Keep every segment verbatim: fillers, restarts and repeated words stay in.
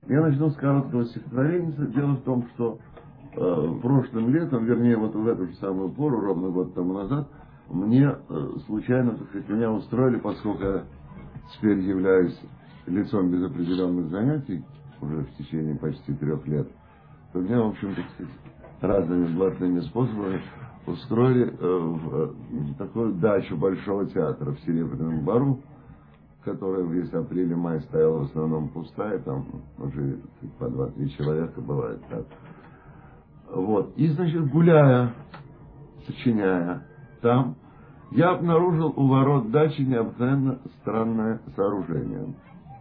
Я начну с короткого стихотворения. Дело в том, что э, прошлым летом, вернее, вот в эту же самую пору, ровно год тому назад, мне э, случайно, так сказать, меня устроили, поскольку я теперь являюсь лицом без определенных занятий, уже в течение почти трех лет, то меня, в общем, так сказать, разными блатными способами устроили э, в, в такую дачу Большого театра в Серебряном Бару, которая весь апрель-май стояла в основном пустая, там уже по два-три человека бывает так. Вот. И, значит, гуляя, сочиняя там, я обнаружил у ворот дачи необыкновенно странное сооружение.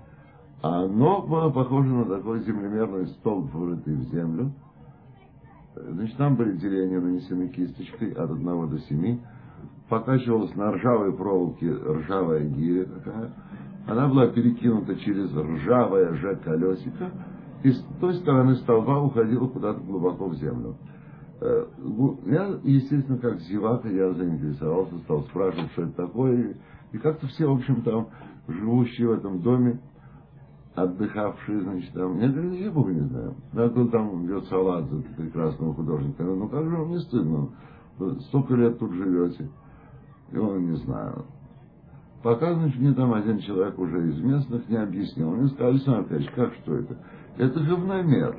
Оно было похоже на такой землемерный столб, врытый в землю. Значит, там были деления нанесены кисточкой от одного до семи. Покачивалась на ржавой проволоке ржавая гиря такая. Она была перекинута через ржавое же колесико, и с той стороны столба уходила куда-то глубоко в землю. Я, естественно, как зевака, я заинтересовался, стал спрашивать, что это такое. И как-то все, в общем, там, живущие в этом доме, отдыхавшие, значит, там, я говорю, я бога не знаю. А кто там ведет салат за прекрасного художника? Ну, как же вам не стыдно? Столько лет тут живете. И он, не знаю. Пока, значит, мне там один человек уже из местных не объяснил. Он мне сказал: Александр Аркадьевич, как что это? Это говномер.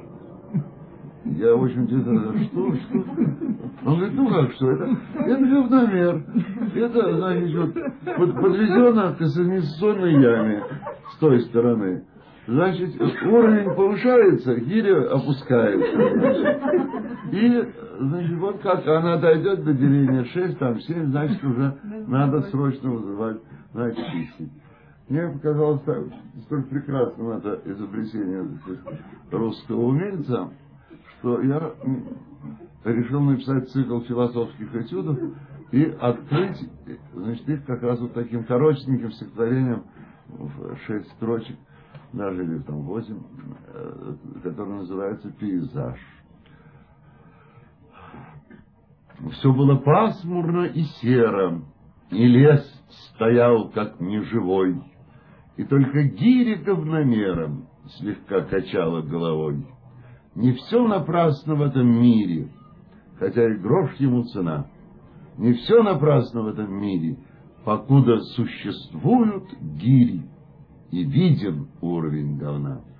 Я очень интересно, что, что? Он говорит, ну как что это? Это говномер. Это, значит, вот, под, подведено к канализационной яме с той стороны. Значит, уровень повышается, гиря опускается. Значит. И, значит, вот как она дойдет до деления шесть, там семь, значит, уже надо срочно вызывать, значит, чистить. Мне показалось так, столь прекрасным это изобретение русского умельца, что я решил написать цикл философских этюдов и открыть, значит, их как раз вот таким коротеньким стихотворением в шесть строчек, даже или там восемь, который называется «Пейзаж». Все было пасмурно и серо, и лес стоял как неживой, и только гиря говномером слегка качала головой. Не все напрасно в этом мире, хотя и грош ему цена. Не все напрасно в этом мире, покуда существуют гири, и виден уровень говна.